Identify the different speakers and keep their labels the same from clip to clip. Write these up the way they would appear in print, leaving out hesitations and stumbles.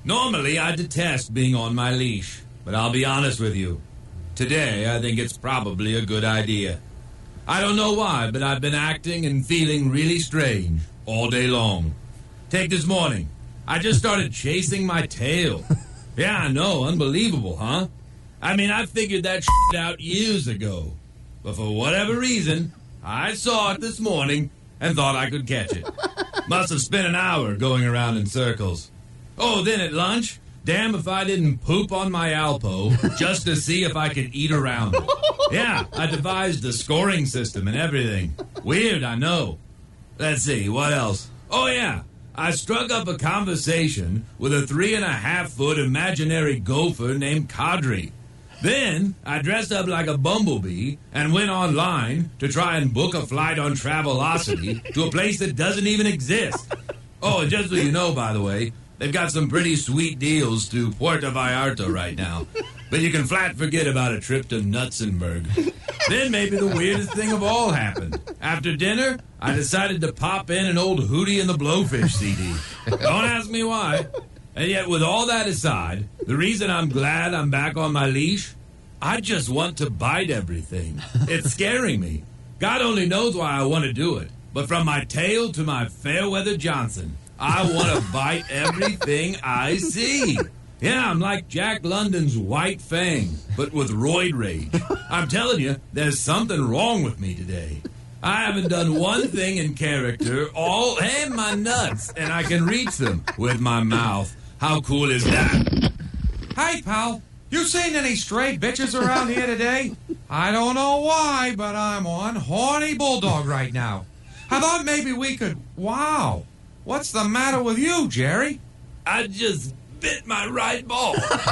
Speaker 1: Normally, I detest being on my leash, but I'll be honest with you. Today, I think it's probably a good idea. I don't know why, but I've been acting and feeling really strange all day long. Take this morning. I just started chasing my tail. Yeah, I know, unbelievable, huh? I mean, I figured that shit out years ago. But for whatever reason, I saw it this morning and thought I could catch it. Must have spent an hour going around in circles. Oh, then at lunch, damn if I didn't poop on my Alpo just to see if I could eat around it. Yeah, I devised the scoring system and everything. Weird, I know. Let's see, what else? Oh, yeah, I struck up a conversation with a 3.5-foot imaginary gopher named Kadri. Then I dressed up like a bumblebee and went online to try and book a flight on Travelocity to a place that doesn't even exist. Oh, and just so you know, by the way, they've got some pretty sweet deals to Puerto Vallarta right now. But you can flat forget about a trip to Nutzenberg. Then maybe the weirdest thing of all happened. After dinner, I decided to pop in an old Hootie and the Blowfish CD. Don't ask me why. And yet, with all that aside, the reason I'm glad I'm back on my leash, I just want to bite everything. It's scaring me. God only knows why I want to do it. But from my tail to my Fairweather Johnson, I want to bite everything I see. Yeah, I'm like Jack London's White Fang, but with roid rage. I'm telling you, there's something wrong with me today. I haven't done one thing in character and my nuts, and I can reach them with my mouth. How cool is that?
Speaker 2: Hey, pal, you seen any stray bitches around here today? I don't know why, but I'm on horny bulldog right now. I thought maybe we could... Wow, what's the matter with you, Jerry?
Speaker 1: I just bit my right ball.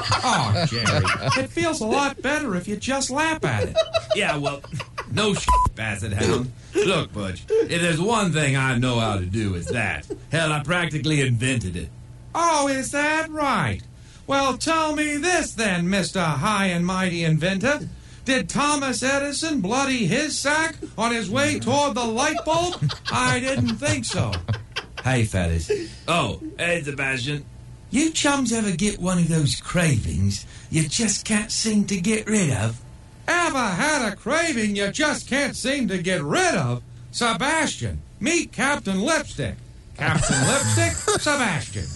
Speaker 2: Oh, Jerry, it feels a lot better if you just laugh at it.
Speaker 1: Yeah, well, no shit, Basset Hound. Look, Butch, if there's one thing I know how to do, it's that. Hell, I practically invented it.
Speaker 2: Oh, is that right? Well, tell me this then, Mr. High and Mighty Inventor. Did Thomas Edison bloody his sack on his way toward the light bulb? I didn't think so.
Speaker 1: Hey, fellas. Oh, hey, Sebastian. You chums ever get one of those cravings you just can't seem to get rid of?
Speaker 2: Ever had a craving you just can't seem to get rid of? Sebastian, meet Captain Lipstick. Captain Lipstick, Sebastian.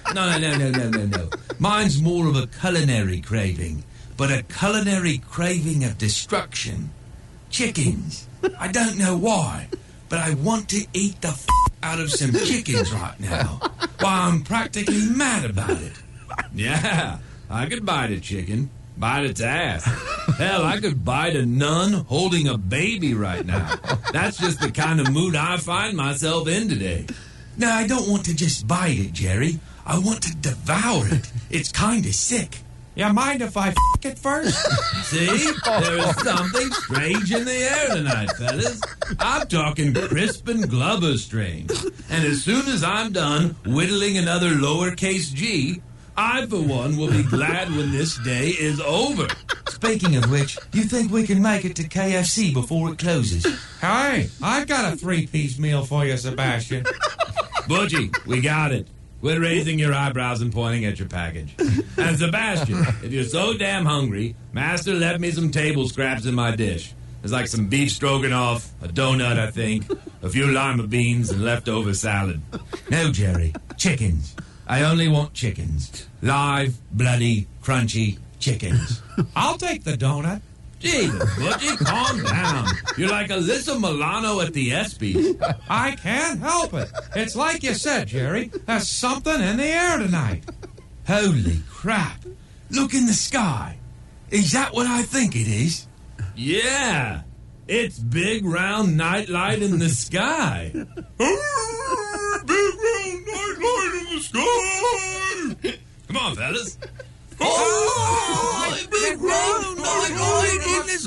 Speaker 1: No. Mine's more of a culinary craving, but a culinary craving of destruction. Chickens. I don't know why, but I want to eat the out of some chickens right now. Why, I'm practically mad about it. Yeah, I could bite a chicken, bite its ass. Hell, I could bite a nun holding a baby right now. That's just the kind of mood I find myself in today. No, I don't want to just bite it, Jerry. I want to devour it. It's kind of sick.
Speaker 2: You mind if I it first?
Speaker 1: See? There is something strange in the air tonight, fellas. I'm talking Crispin Glover strange. And as soon as I'm done whittling another lowercase g, I, for one, will be glad when this day is over. Speaking of which, you think we can make it to KFC before it closes?
Speaker 2: Hey, I've got a 3-piece meal for you, Sebastian.
Speaker 1: Butchie, we got it. Quit raising your eyebrows and pointing at your package. And Sebastian, if you're so damn hungry, Master left me some table scraps in my dish. There's like some beef stroganoff, a donut, I think, a few lima beans, and leftover salad. No, Jerry, chickens. I only want chickens. Live, bloody, crunchy chickens.
Speaker 2: I'll take the donut.
Speaker 1: Jesus, Butchie, calm down. You're like Alyssa Milano at the ESPYs.
Speaker 2: I can't help it. It's like you said, Jerry. There's something in the air tonight.
Speaker 1: Holy crap. Look in the sky. Is that what I think it is? Yeah. It's big round nightlight in the sky.
Speaker 3: Big round nightlight in the sky.
Speaker 1: Come on, fellas. Oh, big round nightlight in the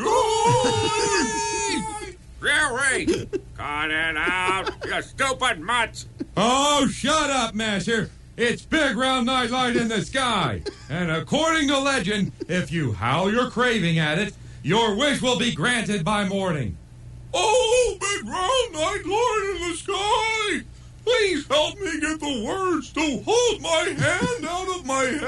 Speaker 1: sky.
Speaker 3: Jerry, cut it out, you stupid mutts.
Speaker 2: Oh, shut up, Masher. It's big round nightlight in the sky. And according to legend, if you howl your craving at it, your wish will be granted by morning.
Speaker 3: Oh, big round nightlight in the sky. Please help me get the words to hold my hand out of my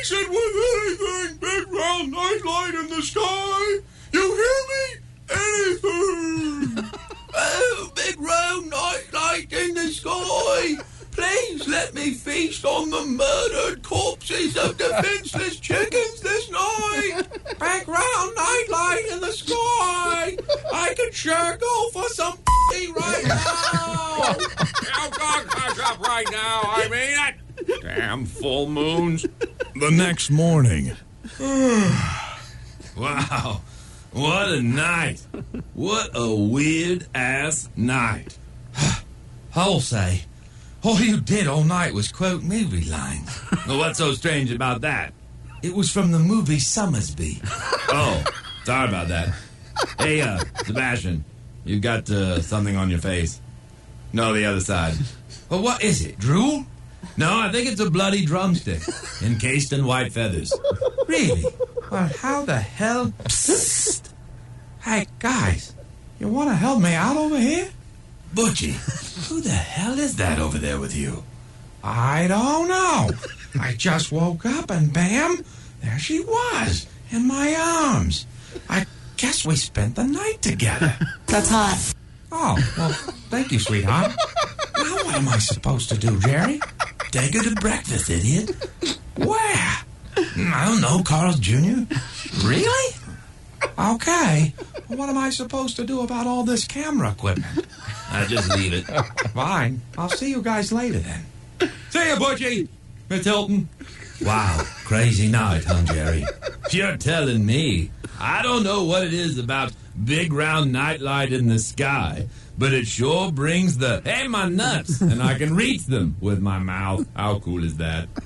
Speaker 2: fix it with anything, big round nightlight in the sky. You hear me? Anything.
Speaker 1: Oh, big round nightlight in the sky. Please let me feast on the murdered corpses of defenseless chickens this night.
Speaker 2: Big round nightlight in the sky. I could sure go for some right now.
Speaker 3: You dog hush up right now. I mean it. Damn full moons.
Speaker 1: The next morning. Wow. What a night. What a weird-ass night.
Speaker 2: I'll say, all you did all night was quote movie lines.
Speaker 1: Well, what's so strange about that?
Speaker 2: It was from the movie Summersby.
Speaker 1: Oh, sorry about that. Hey, Sebastian, you got something on your face. No, the other side.
Speaker 2: Well, what is it, drool?
Speaker 1: No, I think it's a bloody drumstick, encased in white feathers.
Speaker 2: Really? Well, how the hell... Psst. Hey, guys, you want to help me out over here?
Speaker 1: Butchie, who the hell is that over there with you?
Speaker 2: I don't know. I just woke up and bam, there she was, in my arms. I guess we spent the night together.
Speaker 4: That's hot.
Speaker 2: Oh, well, thank you, sweetheart. Now what am I supposed to do, Jerry?
Speaker 1: Take her to breakfast, idiot.
Speaker 2: Where?
Speaker 1: I don't know, Carl's Jr.
Speaker 2: Really? Okay. Well, what am I supposed to do about all this camera equipment?
Speaker 1: I just leave it.
Speaker 2: Fine. I'll see you guys later then. See you, Butchie. Miss Hilton.
Speaker 1: Wow, crazy night, huh, Jerry? You're telling me. I don't know what it is about big round nightlight in the sky, but it sure brings the, hey, my nuts, and I can reach them with my mouth. How cool is that?